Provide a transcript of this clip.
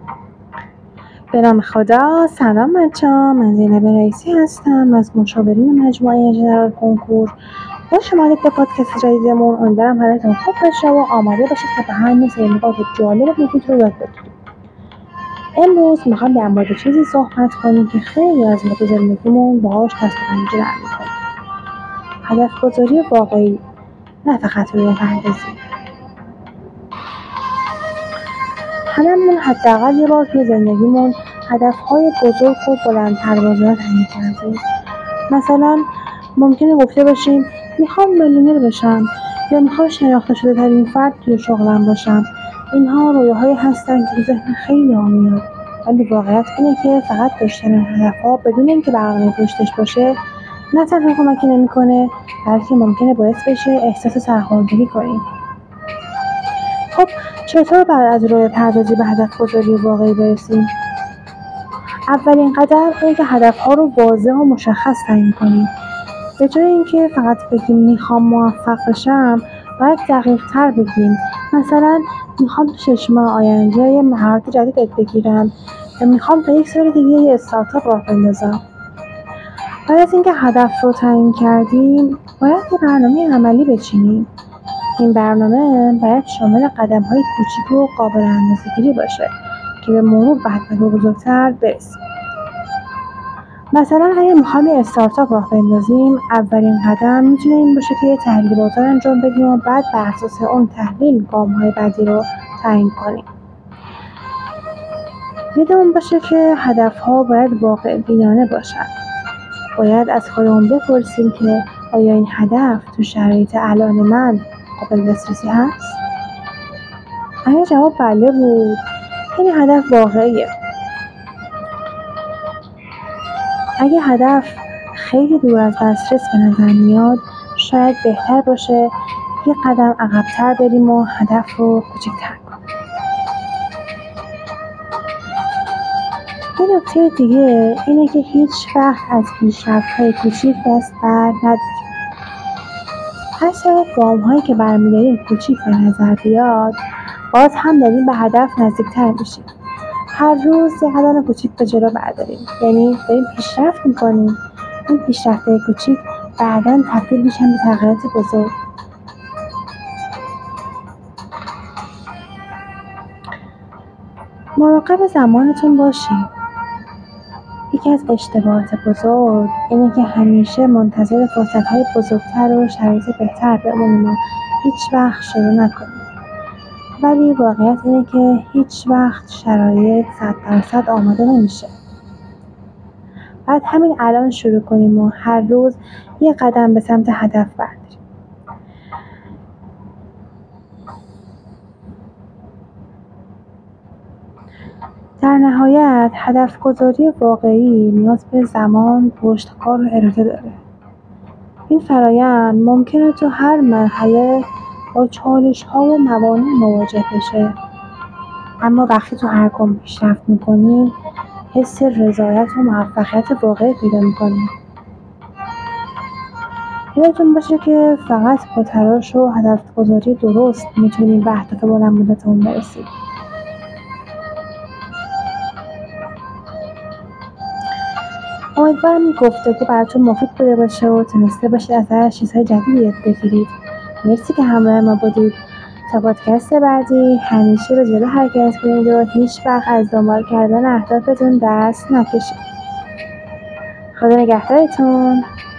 به نام خدا. سلام بچه‌ها، من زینب رئیسی هستم از مشاورین مجموعه ژنرال کنکور. خوش اومدید به پادکست جدیدمون. امیدوارم حالتون خوب باشه و آماده باشید که به همین سری نکات جالب و مفید رو یاد بگیرید. امروز میخوام در مورد چیزی صحبت کنیم که خیلی از ما تو زندگیمون باهاش دست و پنجه نرم می‌کنیم. هدف‌گذاری واقعی، نه فقط روی پردازی. هممون حداقل یه بار توی زندگیمون هدف‌های بزرگ و بلندپروازانه تعیین کردیم. مثلا ممکنه گفته باشیم میخوام میلیونر بشم یا میخوام شناخته شده ترین فرد توی شغلم باشم. اینها رویاهایی هستن که تو ذهن خیلی‌ها میاد، ولی واقعیت اینه که فقط داشتن هدف‌ها بدون اینکه برنامه پشتش باشه نه تنها کمکی نمی‌کنه، بلکه ممکنه باعث بشه احساس سرخوردگی کنیم. خب چطور بعد از رویاپردازی به هدف‌گذاری واقعی برسیم؟ اولین قدم اینه که هدف‌ها رو واضح و مشخص تعیین کنیم. به جای اینکه فقط بگیم میخوام موفق بشم، باید دقیق‌تر بگیم. مثلا میخوام تو 6 ماه آینده یه مهارت جدید یاد بگیرم یا میخوام تا 1 سال دیگه یه استارتاپ راه بندازم. بعد از اینکه هدف رو تعیین کردیم، باید یه برنامه عملی بچینیم. این برنامه باید شامل قدم‌های کوچیک و قابل اندازه‌گیری باشه که به مرور به هدف بزرگتر برسیم. مثلا اگه میخوایم یه استارتاپ راه بندازیم، اولین قدم میتونه این باشه که یه تحلیل بازار انجام بدیم و بعد بر اساس اون تحلیل گام‌های بعدی رو تعیین کنیم. یادمون باشه که هدف‌ها باید واقع بینانه باشن. باید از خودمون بپرسیم که آیا این هدف تو شرایط الان من قابل دسترسی هست؟ اگه جواب بله بود، این هدف واقعیه. اگه هدف خیلی دور از دسترس به نظر میاد، شاید بهتر باشه یه قدم عقب‌تر بریم و هدف رو کوچیک‌تر کنیم. یه نکته دیگه اینه که هیچ وقت از پیشرفت‌های کوچیک دست بر نداریم. حتی گام‌هایی که برمی‌داریم کوچیک به نظر بیاد، باز هم داریم به هدف نزدیک‌تر میشیم. هر روز یه قدم کوچیک به جلو برداریم، یعنی داریم پیشرفت می‌کنیم. این پیشرفت‌های کوچیک بعداً تبدیل میشن به تغییرات بزرگ. مراقب زمانتون باشید. یکی از اشتباهات بزرگ اینه که همیشه منتظر فرصت‌های بزرگتر و شرایط بهتر بمونیم و هیچ وقت شروع نکنیم. ولی واقعیت اینه که هیچ وقت شرایط 100% آماده نمیشه. باید همین الان شروع کنیم و هر روز یه قدم به سمت هدف برداریم. در نهایت هدف‌گذاری واقعی نیاز به زمان، پشتکار و اراده داره. این فرآیند ممکنه تو هر مرحله با چالش‌ها و موانع مواجه بشه، اما وقتی تو هر گام پیشرفت می‌کنیم، حس رضایت و موفقیت واقعی پیدا می‌کنیم. یادتون باشه که فقط با تلاش و هدف‌گذاری درست میتونیم به اهداف بلندمدتمون برسیم. امیدوارم این گفتگو براتون مفید بوده باشه و تونسته باشید ازش چیزهای جدیدی یاد بگیرید. مرسی که همراه ما بودید. تا پادکست بعدی همیشه به جلو حرکت کنید و هیچ وقت از دنبال کردن اهدافتون دست نکشید. خدا نگهدارتون.